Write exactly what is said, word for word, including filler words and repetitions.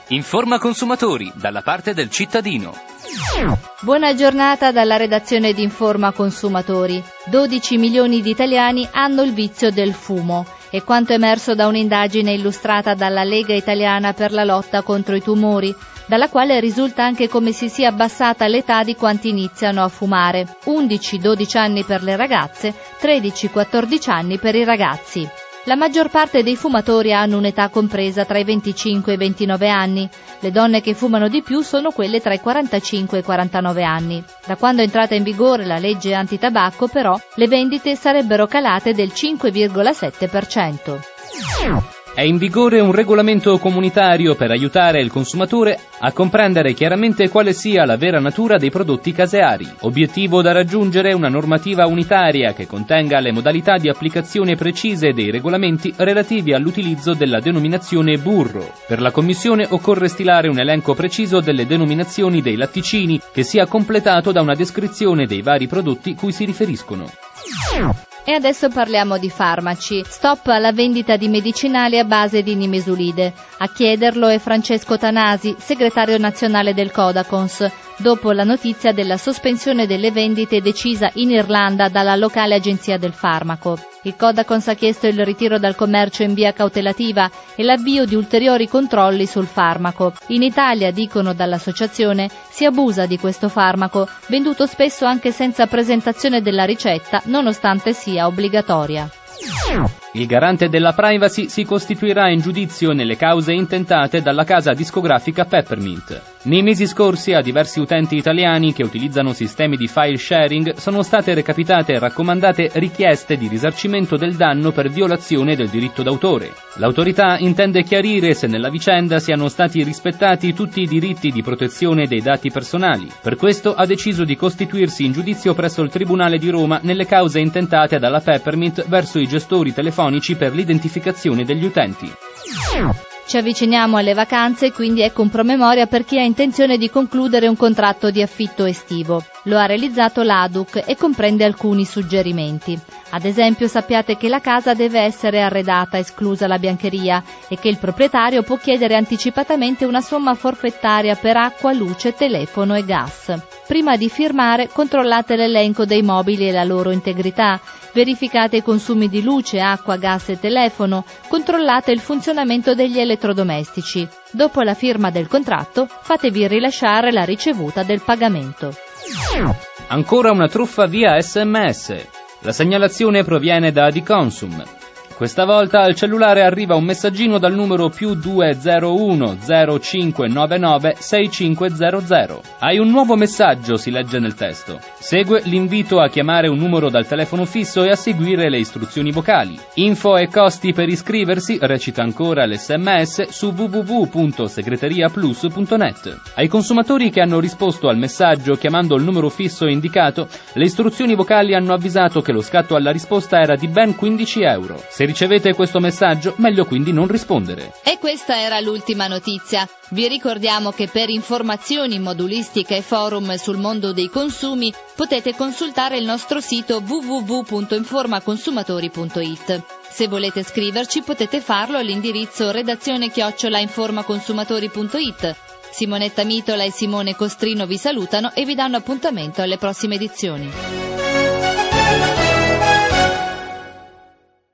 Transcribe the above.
Informa consumatori, dalla parte del cittadino. Buona giornata dalla redazione di Informa Consumatori. dodici milioni di italiani hanno il vizio del fumo. È quanto emerso da un'indagine illustrata dalla Lega Italiana per la lotta contro i tumori, dalla quale risulta anche come si sia abbassata l'età di quanti iniziano a fumare: undici dodici anni per le ragazze, tredici quattordici anni per i ragazzi. La maggior parte dei fumatori hanno un'età compresa tra i venticinque e i ventinove anni. Le donne che fumano di più sono quelle tra i quarantacinque e i quarantanove anni. Da quando è entrata in vigore la legge antitabacco, però, le vendite sarebbero calate del cinque virgola sette per cento. È in vigore un regolamento comunitario per aiutare il consumatore a comprendere chiaramente quale sia la vera natura dei prodotti caseari. Obiettivo da raggiungere: una normativa unitaria che contenga le modalità di applicazione precise dei regolamenti relativi all'utilizzo della denominazione burro. Per la Commissione occorre stilare un elenco preciso delle denominazioni dei latticini, che sia completato da una descrizione dei vari prodotti cui si riferiscono. E adesso parliamo di farmaci. Stop alla vendita di medicinali a base di nimesulide. A chiederlo è Francesco Tanasi, segretario nazionale del Codacons, dopo la notizia della sospensione delle vendite decisa in Irlanda dalla locale agenzia del farmaco. Il Codacons ha chiesto il ritiro dal commercio in via cautelativa e l'avvio di ulteriori controlli sul farmaco. In Italia, dicono dall'associazione, si abusa di questo farmaco, venduto spesso anche senza presentazione della ricetta, nonostante sia obbligatoria. Il garante della privacy si costituirà in giudizio nelle cause intentate dalla casa discografica Peppermint. Nei mesi scorsi a diversi utenti italiani che utilizzano sistemi di file sharing sono state recapitate e raccomandate richieste di risarcimento del danno per violazione del diritto d'autore. L'autorità intende chiarire se nella vicenda siano stati rispettati tutti i diritti di protezione dei dati personali. Per questo ha deciso di costituirsi in giudizio presso il Tribunale di Roma nelle cause intentate dalla Peppermint verso i gestori telefonici per l'identificazione degli utenti. Ci avviciniamo alle vacanze, quindi ecco un promemoria per chi ha intenzione di concludere un contratto di affitto estivo. Lo ha realizzato l'A D U C e comprende alcuni suggerimenti. Ad esempio, sappiate che la casa deve essere arredata, esclusa la biancheria, e che il proprietario può chiedere anticipatamente una somma forfettaria per acqua, luce, telefono e gas. Prima di firmare, controllate l'elenco dei mobili e la loro integrità, verificate i consumi di luce, acqua, gas e telefono, controllate il funzionamento degli elettrodomestici. Dopo la firma del contratto, fatevi rilasciare la ricevuta del pagamento. Ancora una truffa via S M S. La segnalazione proviene da Adiconsum. Questa volta al cellulare arriva un messaggino dal numero più due zero uno zero cinque nove nove sei cinque zero zero. Hai un nuovo messaggio, si legge nel testo. Segue l'invito a chiamare un numero dal telefono fisso e a seguire le istruzioni vocali. Info e costi per iscriversi, recita ancora l'S M S, su w w w punto segreteriaplus punto net. Ai consumatori che hanno risposto al messaggio chiamando il numero fisso indicato, le istruzioni vocali hanno avvisato che lo scatto alla risposta era di ben quindici euro. Se ricevete questo messaggio, meglio quindi non rispondere. E questa era l'ultima notizia. Vi ricordiamo che per informazioni, modulistica e forum sul mondo dei consumi potete consultare il nostro sito w w w punto informaconsumatori punto i t. Se volete scriverci potete farlo all'indirizzo redazione chiocciola informaconsumatori punto i t. Simonetta Mitola e Simone Costrino vi salutano e vi danno appuntamento alle prossime edizioni.